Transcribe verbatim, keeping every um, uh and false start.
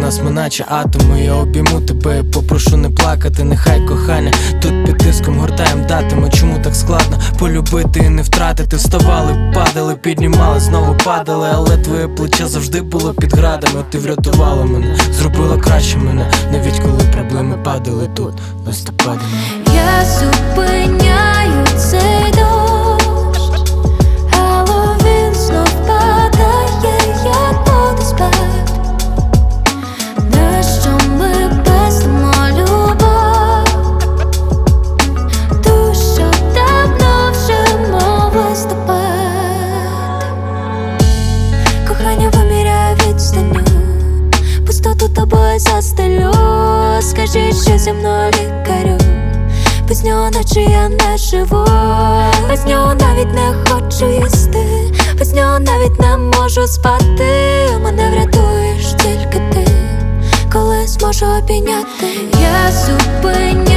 нас ми наче атоми. Я обійму тебе, попрошу не плакати. Нехай кохання тут під тиском гортаєм датиме. Чому так складно полюбити і не втратити? Вставали, падали, піднімали, знову падали, але твоє плече завжди було під градами. Ти врятувала мене, зробила краще мене, навіть коли проблеми падали тут листопадами. Я зупиняю цей дощ, але він знов падає, як водоспад. Нащо ми пестимо любов, ту, що давно вже мов листопад. Кохання виміряє відстанню, пустоту тобою застелю. Скажіть, що зі мною, лікарю, без нього наче я не живу. Без нього навіть не хочу їсти, без нього навіть не можу спати. Мене врятуєш тільки ти, коли зможу обійняти. Я зупиню